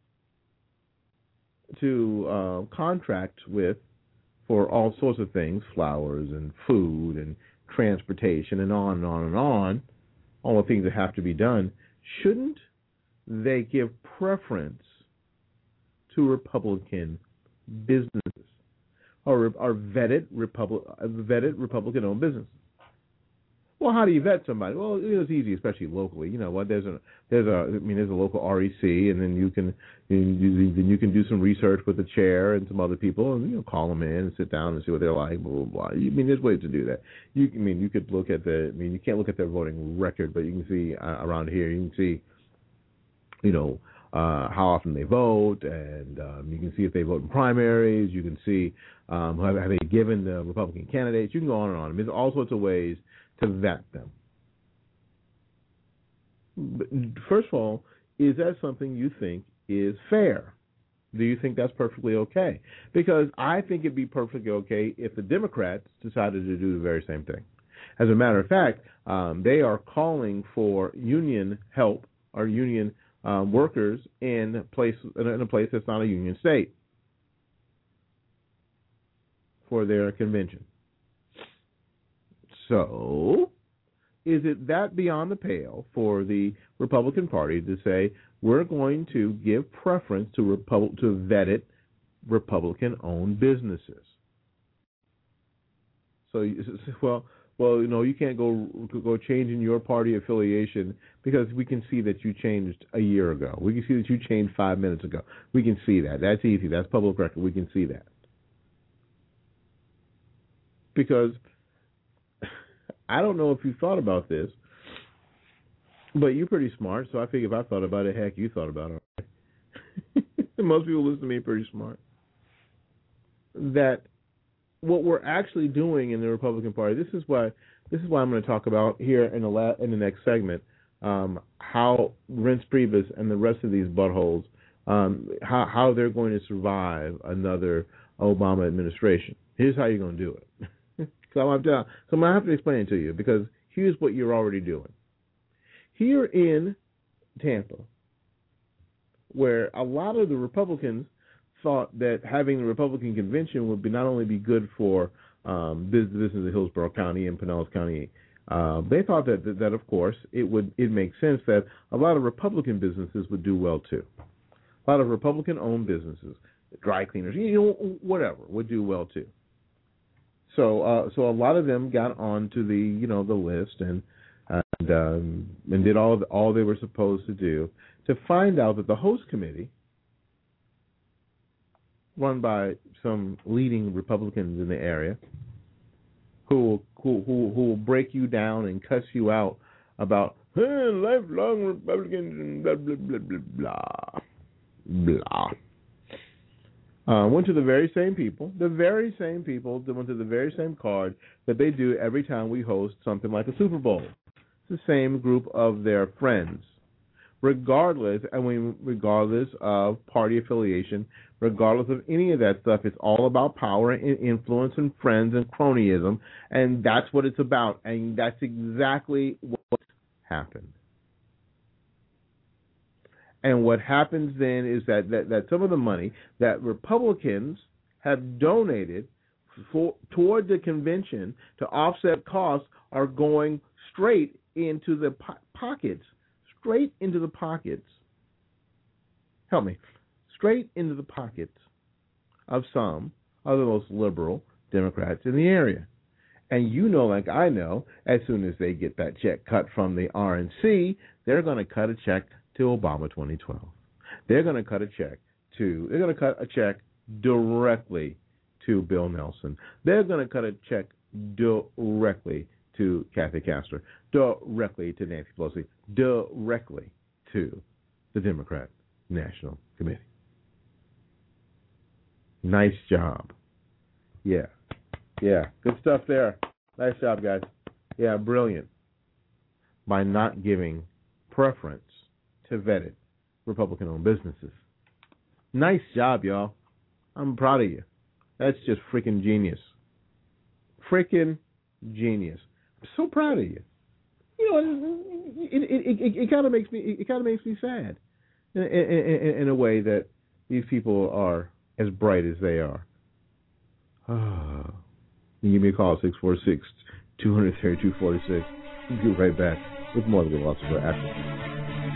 to uh, contract with for all sorts of things, flowers and food and transportation and on and on and on, all the things that have to be done, shouldn't they give preference to Republican businesses or, or vetted, Republic, vetted Republican-owned businesses? Well, how do you vet somebody? Well, it's easy, especially locally. You know what? There's a there's a I mean there's a local R E C, and then you can you, you, then you can do some research with the chair and some other people, and you know call them in and sit down and see what they're like. Blah blah blah. I mean, there's ways to do that. You I mean you could look at the I mean you can't look at their voting record, but you can see uh, around here you can see, you know, uh, how often they vote, and um, you can see if they vote in primaries. You can see um, have, have they given the Republican candidates. You can go on and on. I mean, there's all sorts of ways to vet them. But first of all, is that something you think is fair? Do you think that's perfectly okay? Because I think it'd be perfectly okay if the Democrats decided to do the very same thing. As a matter of fact, um, they are calling for union help or union um, workers in a place in a place that's not a union state for their convention. So, is it that beyond the pale for the Republican Party to say we're going to give preference to Repub- to vetted Republican-owned businesses? So, well, well, you know, you can't go go changing your party affiliation because we can see that you changed a year ago. We can see that you changed five minutes ago. We can see that. That's easy. That's public record. We can see that. Because I don't know if you thought about this, but you're pretty smart, so I figure if I thought about it, heck, you thought about it. Most people listen to me are pretty smart. That what we're actually doing in the Republican Party, this is why this is why I'm going to talk about here in the la- in the next segment, um, how Reince Priebus and the rest of these buttholes, um, how how they're going to survive another Obama administration. Here's how you're going to do it. So I'm, so I'm going to have to explain it to you because here's what you're already doing. Here in Tampa, where a lot of the Republicans thought that having the Republican convention would be not only be good for um, businesses in Hillsborough County and Pinellas County, uh, they thought that, that that of course it would it makes sense that a lot of Republican businesses would do well too. A lot of Republican-owned businesses, dry cleaners, you know, whatever, would do well too. So, uh, so a lot of them got onto the, you know, the list and and, um, and did all all they were supposed to do to find out that the host committee, run by some leading Republicans in the area, who who who, who will break you down and cuss you out about hey, lifelong Republicans and blah, blah, blah, blah, blah, blah. Uh, went to the very same people, the very same people that went to the very same card that they do every time we host something like a Super Bowl. It's the same group of their friends, regardless, I mean, regardless of party affiliation, regardless of any of that stuff. It's all about power and influence and friends and cronyism, and that's what it's about, and that's exactly what happened. And what happens then is that, that, that some of the money that Republicans have donated for, toward the convention to offset costs are going straight into the po- pockets, straight into the pockets. Help me. Straight into the pockets of some of the most liberal Democrats in the area. And you know, like I know, as soon as they get that check cut from the R N C, they're going to cut a check to Obama twenty twelve. They're going to cut a check to, they're going to cut a check directly to Bill Nelson. They're going to cut a check directly to Kathy Castor, directly to Nancy Pelosi, directly to the Democrat National Committee. Nice job. Yeah. Yeah. Good stuff there. Nice job, guys. Yeah, brilliant. By not giving preference to vetted Republican-owned businesses. Nice job, y'all. I'm proud of you. That's just freaking genius. Freaking genius. I'm so proud of you. You know, it it it, it kind of makes me it kind of makes me sad in, in, in, in a way that these people are as bright as they are. Oh. You give me a call, six four six, two three two, two four six. We'll be right back with more of the Lots of After.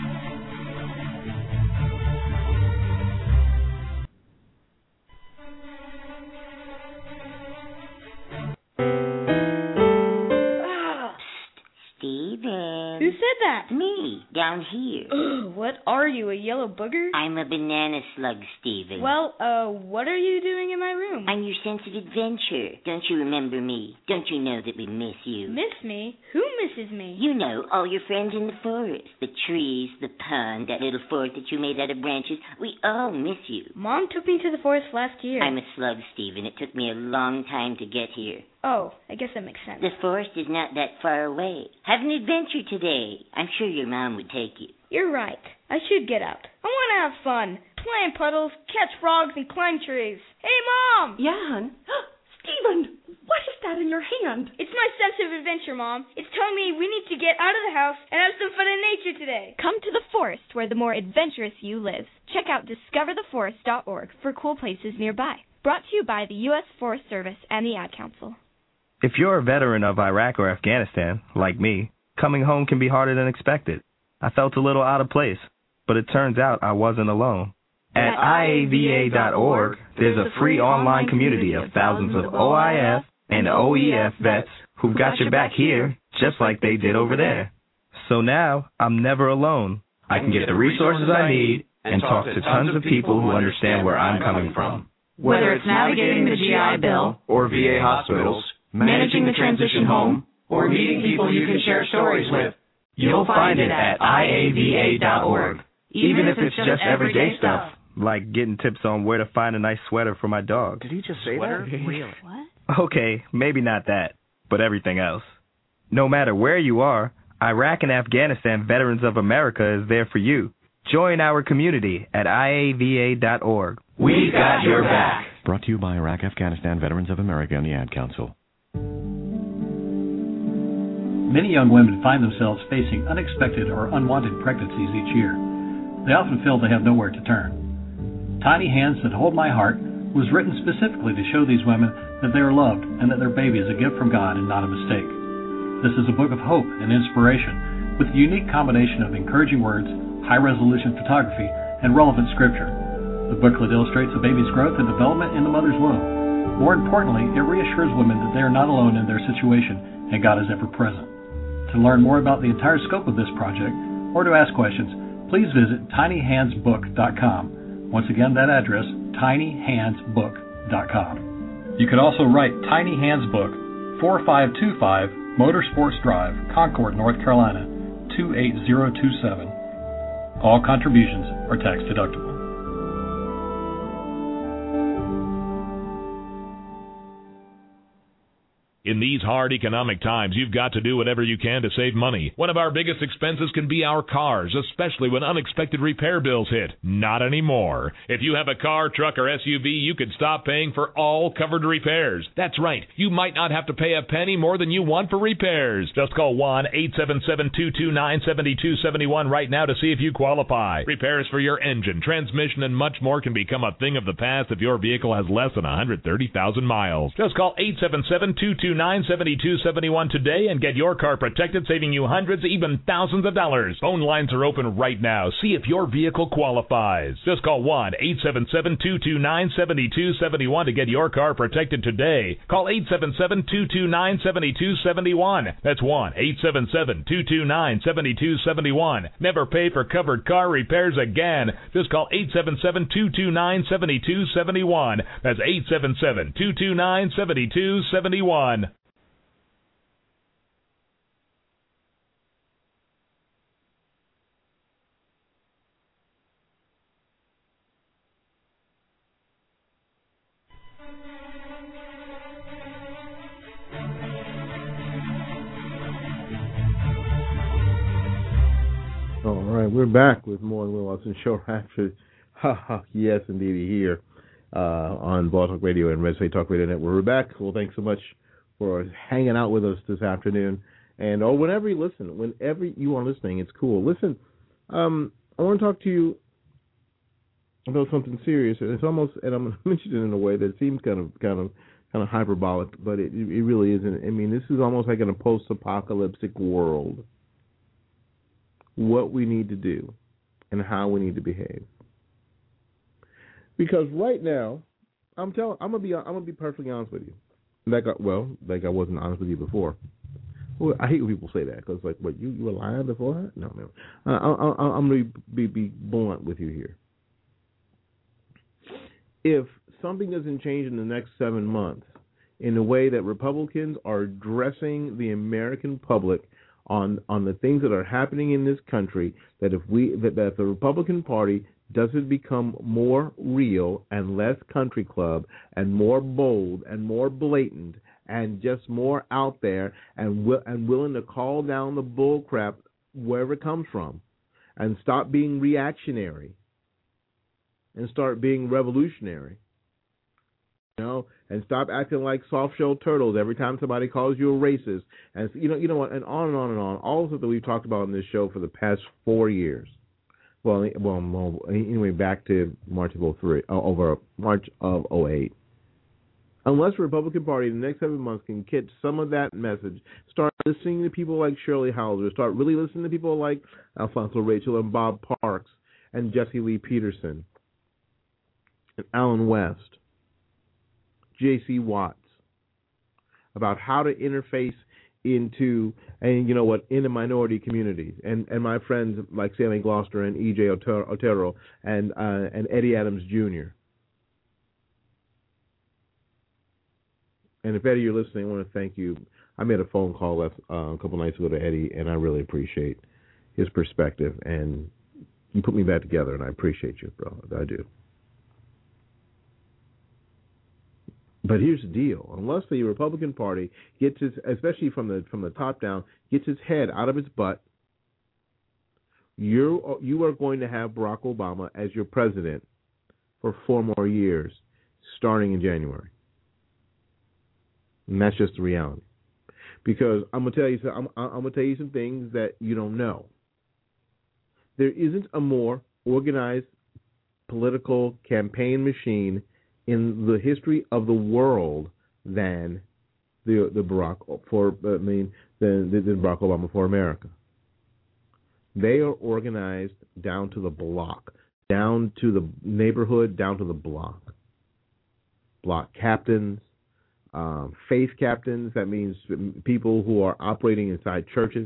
Who said that? Me, down here. Ugh, what are you, a yellow booger? I'm a banana slug, Stephen. Well, uh, what are you doing in my room? I'm your sense of adventure. Don't you remember me? Don't you know that we miss you? Miss me? Who misses me? You know, all your friends in the forest. The trees, the pond, that little fort that you made out of branches. We all miss you. Mom took me to the forest last year. I'm a slug, Stephen. It took me a long time to get here. Oh, I guess that makes sense. The forest is not that far away. Have an adventure today. I'm sure your mom would take you. You're right. I should get out. I want to have fun. Play in puddles, catch frogs, and climb trees. Hey, Mom! Yeah, hon? Stephen, what is that in your hand? It's my sense of adventure, Mom. It's telling me we need to get out of the house and have some fun in nature today. Come to the forest where the more adventurous you live. Check out discover the forest dot org for cool places nearby. Brought to you by the U S Forest Service and the Ad Council. If you're a veteran of Iraq or Afghanistan, like me, coming home can be harder than expected. I felt a little out of place, but it turns out I wasn't alone. At I A V A dot org, there's a free online community of thousands of O I F and O E F vets who've got your back here, just like they did over there. So now, I'm never alone. I can get the resources I need and talk to tons of people who understand where I'm coming from. Whether it's navigating the G I Bill, or V A hospitals, managing the transition home, or meeting people you can share stories with, you'll find it at I A V A dot org. Even if it's just everyday stuff, like getting tips on where to find a nice sweater for my dog. Did he just say Sweater? that? Really? What? Okay, maybe not that, but everything else. No matter where you are, Iraq and Afghanistan Veterans of America is there for you. Join our community at I A V A dot org. We've got your back. Brought to you by Iraq Afghanistan Veterans of America and the Ad Council. Many young women find themselves facing unexpected or unwanted pregnancies each year. They often feel they have nowhere to turn. Tiny Hands That Hold My Heart was written specifically to show these women that they are loved and that their baby is a gift from God and not a mistake. This is a book of hope and inspiration with a unique combination of encouraging words, high-resolution photography, and relevant scripture. The booklet illustrates a baby's growth and development in the mother's womb. More importantly, it reassures women that they are not alone in their situation and God is ever present. To learn more about the entire scope of this project or to ask questions, please visit tiny hands book dot com. Once again, that address, tiny hands book dot com. You can also write Tiny Hands Book, four five two five Motorsports Drive, Concord, North Carolina, two eight zero two seven. All contributions are tax deductible. In these hard economic times, you've got to do whatever you can to save money. One of our biggest expenses can be our cars, especially when unexpected repair bills hit. Not anymore. If you have a car, truck, or S U V, you could stop paying for all covered repairs. That's right. You might not have to pay a penny more than you want for repairs. Just call one eight seven seven, two two nine, seven two seven one right now to see if you qualify. Repairs for your engine, transmission, and much more can become a thing of the past if your vehicle has less than one hundred thirty thousand miles. Just call eight seven seven, two two nine, seven two seven one today and get your car protected, saving you hundreds, even thousands of dollars. Phone lines are open right now. See if your vehicle qualifies. Just call one eight seven seven, two two nine, seven two seven one to get your car protected today. Call eight seven seven, two two nine, seven two seven one. That's one eight seven seven, two two nine, seven two seven one. Never pay for covered car repairs again. Just call eight seven seven, two two nine, seven two seven one. That's eight seven seven, two two nine, seven two seven one. All right, we're back with more on Will Watson Show. Actually, ha ha, yes, indeed, here uh, on Blog Talk Radio and Red State Talk Radio Network. We're back. Well, thanks so much for hanging out with us this afternoon. And or whenever you listen, whenever you are listening, it's cool. Listen, um, I want to talk to you about something serious. It's almost, and I'm going to mention it in a way that seems kind of, kind of, kind of hyperbolic, but it, it really isn't. I mean, this is almost like in a post-apocalyptic world. What we need to do and how we need to behave. Because right now, I'm telling, I'm gonna be, I'm gonna be perfectly honest with you. Like, I, well, like I wasn't honest with you before. Well, I hate when people say that because, like, what you, you were lying before that? No, no. Uh, I, I, I'm gonna be, be blunt with you here. If something doesn't change in the next seven months in the way that Republicans are addressing the American public on on the things that are happening in this country, that if we that, that if the Republican Party doesn't become more real and less country club and more bold and more blatant and just more out there and wi- and willing to call down the bull crap wherever it comes from and stop being reactionary and start being revolutionary, you know, and stop acting like soft-shelled turtles every time somebody calls you a racist, and you know, you know what, and on and on and on. All of the stuff that we've talked about in this show for the past four years. Well, well, anyway, back to March of oh three, over March of oh eight. Unless the Republican Party in the next seven months can catch some of that message, start listening to people like Shirley Hauser, start really listening to people like Alfonso Rachel and Bob Parks and Jesse Lee Peterson and Alan West, J C Watts, about how to interface into, and you know what, in the minority communities, and, and my friends like Sammy Gloucester and E J Otero and uh, and Eddie Adams Junior And if Eddie, you're listening, I want to thank you. I made a phone call last, uh, a couple nights ago to Eddie, and I really appreciate his perspective, and you put me back together, and I appreciate you, bro. I do. But here's the deal: unless the Republican Party gets its, especially from the from the top down, gets its head out of its butt, you you are going to have Barack Obama as your president for four more years, starting in January. And that's just the reality. Because I'm gonna tell you, I'm, I'm gonna tell you some things that you don't know. There isn't a more organized political campaign machine in the history of the world than the the Barack for I mean the, the, the Barack Obama for America. They are organized down to the block, down to the neighborhood, down to the block. Block captains, um, faith captains. That means people who are operating inside churches.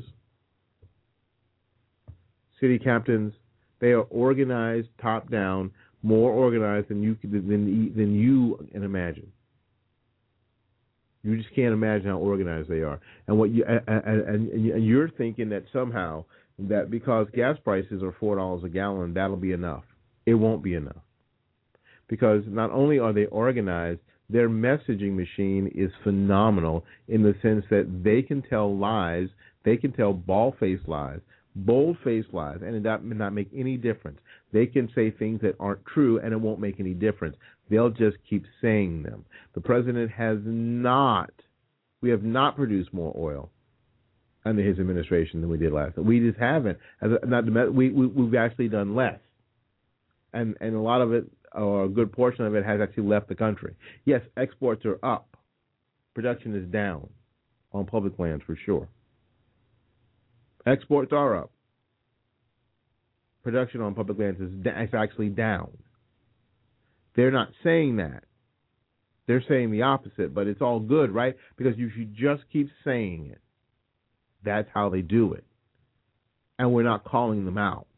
City captains. They are organized top down. More organized than you than than you can imagine. You just can't imagine how organized they are. And what you and, and, and you're thinking that somehow that because gas prices are four dollars a gallon, that'll be enough. It won't be enough. Because not only are they organized, their messaging machine is phenomenal in the sense that they can tell lies, they can tell bald-faced lies, bold-faced lies, and that may not make any difference. They can say things that aren't true, and it won't make any difference. They'll just keep saying them. The president has not, we have not produced more oil under his administration than we did last time. We just haven't. As a, not we, we we've actually done less, and and a lot of it, or a good portion of it, has actually left the country. Yes, exports are up, production is down on public lands for sure. Exports are up, production on public lands is it's actually down. They're not saying that. They're saying the opposite, but it's all good, right? Because you should just keep saying it. That's how they do it. And we're not calling them out.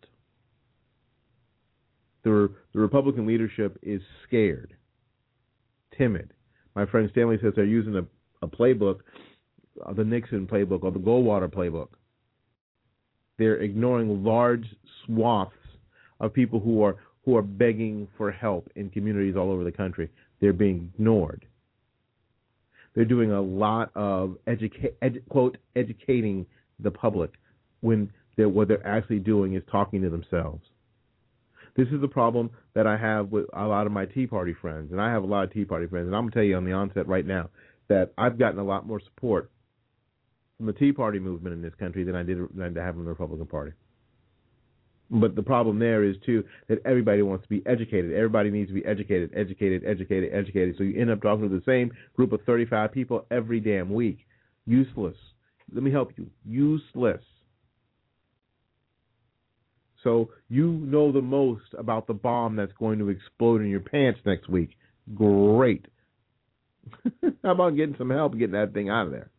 The, the Republican leadership is scared, timid. My friend Stanley says they're using a, a playbook, uh, the Nixon playbook or the Goldwater playbook. They're ignoring large swaths of people who are who are begging for help in communities all over the country. They're being ignored. They're doing a lot of educa- edu- quote educating the public when they're, what they're actually doing is talking to themselves. This is the problem that I have with a lot of my Tea Party friends, and I have a lot of Tea Party friends, and I'm going to tell you on the onset right now that I've gotten a lot more support from the Tea Party movement in this country than I did than I have in the Republican Party. But the problem there is, too, that everybody wants to be educated. Everybody needs to be educated, educated, educated, educated. So you end up talking to the same group of thirty-five people every damn week. Useless. Let me help you. Useless. So you know the most about the bomb that's going to explode in your pants next week. Great. How about getting some help getting that thing out of there?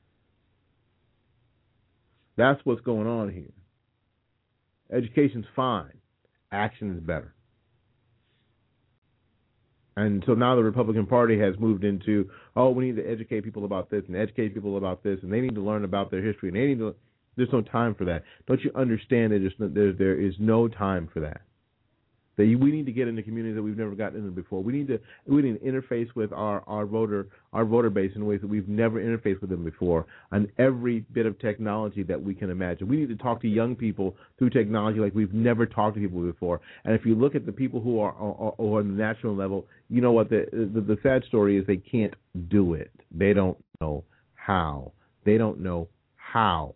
That's what's going on here. Education's fine. Action is better. And so now the Republican Party has moved into, oh, we need to educate people about this and educate people about this, and they need to learn about their history, and they need to. There's no time for that. Don't you understand that there's no, there, there is no time for that? That you, we need to get into communities that we've never gotten into before. We need to we need to interface with our, our voter our voter base in ways that we've never interfaced with them before on every bit of technology that we can imagine. We need to talk to young people through technology like we've never talked to people before. And if you look at the people who are, are, are on the national level, you know what the, the the sad story is, they can't do it. They don't know how. They don't know how.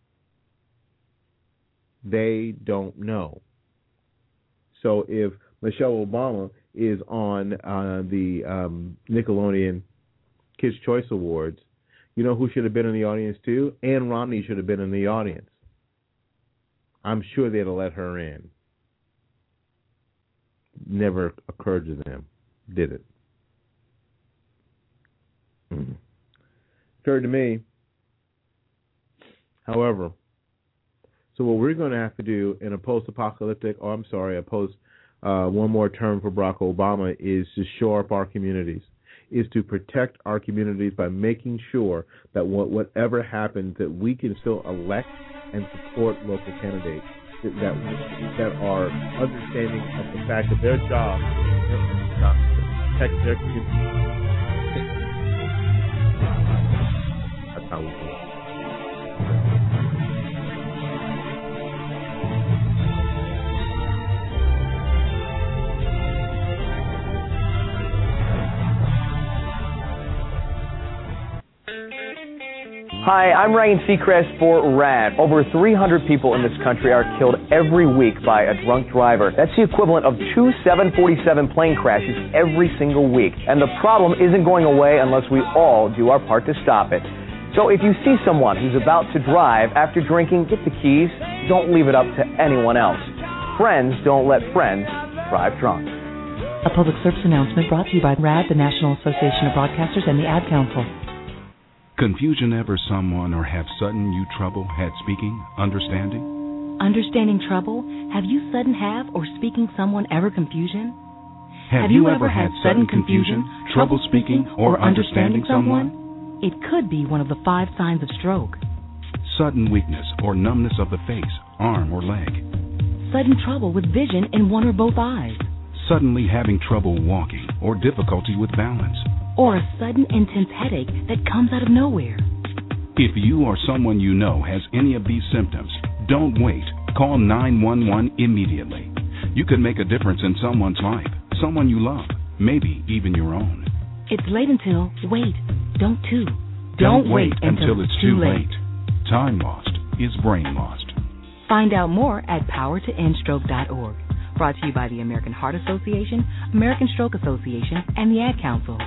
They don't know. So if Michelle Obama is on uh, the um, Nickelodeon Kids' Choice Awards, you know who should have been in the audience too? Ann Romney should have been in the audience. I'm sure they'd have let her in. Never occurred to them, did it? Mm. Occurred to me. However, so what we're going to have to do in a post-apocalyptic, or I'm sorry, a post uh, one more term for Barack Obama, is to shore up our communities, is to protect our communities by making sure that what, whatever happens, that we can still elect and support local candidates that that, that are understanding of the fact that their job is to protect their community. That's how we do it. Hi, I'm Ryan Seacrest for RAD. Over three hundred people in this country are killed every week by a drunk driver. That's the equivalent of two seven forty-seven plane crashes every single week. And the problem isn't going away unless we all do our part to stop it. So if you see someone who's about to drive after drinking, get the keys. Don't leave it up to anyone else. Friends don't let friends drive drunk. A public service announcement brought to you by RAD, the National Association of Broadcasters, and the Ad Council. Confusion ever someone or have sudden you trouble had speaking, understanding? Understanding trouble? Have you sudden have or speaking someone ever confusion? Have, have you, you ever had sudden confusion, confusion trouble speaking, or understanding someone? It could be one of the five signs of stroke. Sudden weakness or numbness of the face, arm, or leg. Sudden trouble with vision in one or both eyes. Suddenly having trouble walking or difficulty with balance. Or a sudden intense headache that comes out of nowhere. If you or someone you know has any of these symptoms, don't wait. Call nine one one immediately. You could make a difference in someone's life, someone you love, maybe even your own. It's late until, wait, don't too. Don't, don't wait wait until, until it's too late. late. Time lost is brain lost. Find out more at power to end stroke dot org. Brought to you by the American Heart Association, American Stroke Association, and the Ad Council.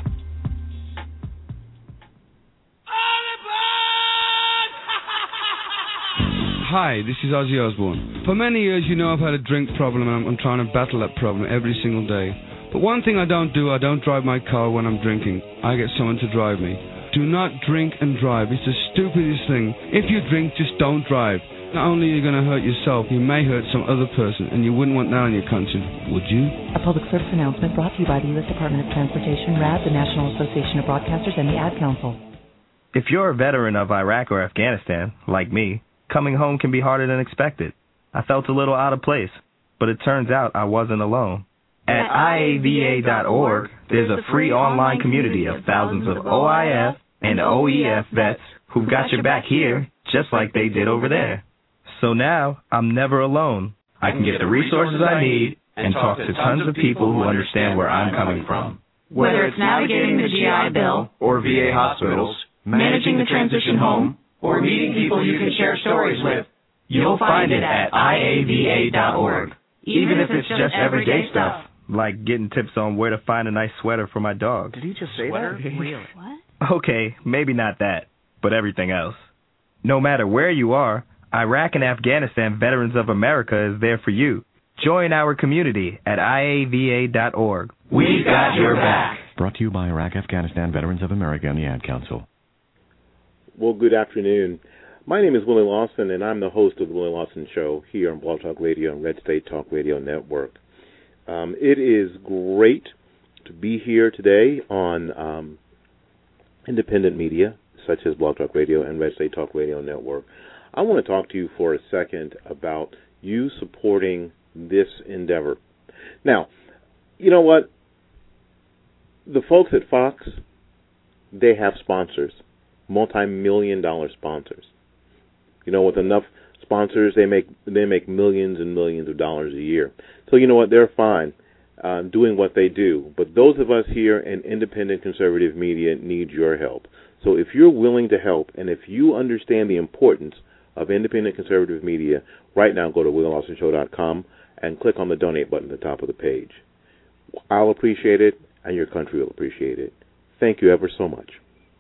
Hi, this is Ozzy Osbourne. For many years, you know I've had a drink problem, and I'm, I'm trying to battle that problem every single day. But one thing I don't do, I don't drive my car when I'm drinking. I get someone to drive me. Do not drink and drive. It's the stupidest thing. If you drink, just don't drive. Not only are you going to hurt yourself, you may hurt some other person, and you wouldn't want that on your conscience, would you? A public service announcement brought to you by the U S Department of Transportation, R A D, the National Association of Broadcasters, and the Ad Council. If you're a veteran of Iraq or Afghanistan, like me, coming home can be harder than expected. I felt a little out of place, but it turns out I wasn't alone. At I A V A dot org, there's a free online community of thousands of O I F and O E F vets who've got your back here, just like they did over there. So now, I'm never alone. I can get the resources I need and talk to tons of people who understand where I'm coming from. Whether it's navigating the G I Bill or V A hospitals, managing the transition home, or meeting people you can share stories with, you'll find it at I A V A dot org, even if it's just everyday stuff. Like getting tips on where to find a nice sweater for my dog. Did he just say Sweater? that? Really? What? Okay, maybe not that, but everything else. No matter where you are, Iraq and Afghanistan Veterans of America is there for you. Join our community at I A V A dot org. We've got your back. Brought to you by Iraq Afghanistan Veterans of America and the Ad Council. Well, good afternoon. My name is Willie Lawson, and I'm the host of the Willie Lawson Show here on Blog Talk Radio and Red State Talk Radio Network. Um, it is great to be here today on um, independent media, such as Blog Talk Radio and Red State Talk Radio Network. I want to talk to you for a second about you supporting this endeavor. Now, you know what? The folks at Fox, they have sponsors, multi-million dollar sponsors. You know, with enough sponsors, they make they make millions and millions of dollars a year. So you know what? They're fine uh, doing what they do. But those of us here in independent conservative media need your help. So if you're willing to help, and if you understand the importance of independent conservative media, right now go to willie lawson show dot com and click on the donate button at the top of the page. I'll appreciate it, and your country will appreciate it. Thank you ever so much.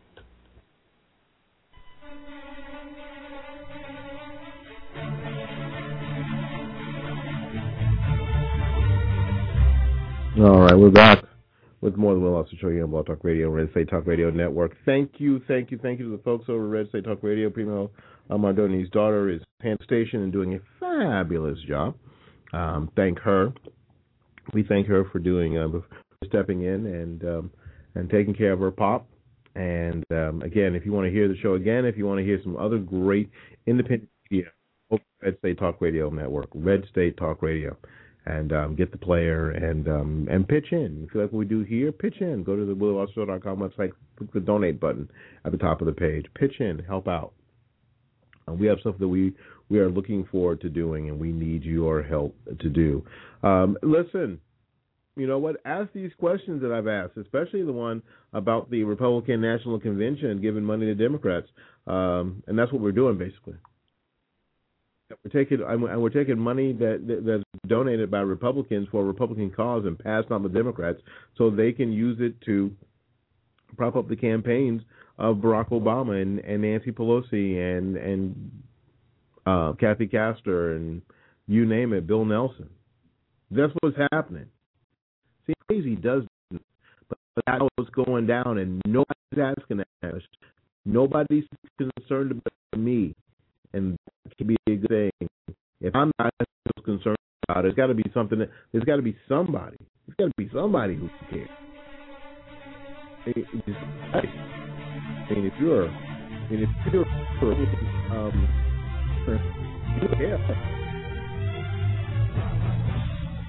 All right, we're back with more of the Will Lawson Show here on Blog Talk Radio and Red State Talk Radio Network. Thank you, thank you, thank you to the folks over at Red State Talk Radio. Primo Amardoni's daughter is hand station and doing a fabulous job. Um, thank her. We thank her for doing uh, stepping in and um, and taking care of her pop. And um, again, if you want to hear the show again, if you want to hear some other great independent media, Red State Talk Radio Network, Red State Talk Radio. And um, get the player and um, and pitch in. If you like what we do here, pitch in. Go to the willie lawson show dot com website, click the donate button at the top of the page. Pitch in, help out. Uh, we have stuff that we, we are looking forward to doing, and we need your help to do. Um, listen, you know what? Ask these questions that I've asked, especially the one about the Republican National Convention giving money to Democrats, um, and that's what we're doing basically. We're taking and we're taking money that, that that's donated by Republicans for a Republican cause and passed on to Democrats so they can use it to prop up the campaigns of Barack Obama and, and Nancy Pelosi and and uh, Kathy Castor and you name it, Bill Nelson. That's what's happening. See, crazy does, but that's what's going down, and nobody's asking that. Nobody's concerned about me. And that can be a good thing. If I'm not concerned about it, there's got to be something. That, there's got to be somebody. There's got to be somebody who cares. I mean, if you're, I mean, if you're Um, yeah.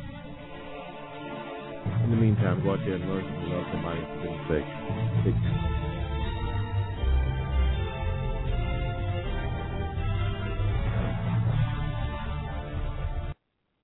In the meantime, go out there and learn something else somebody for goodness sake.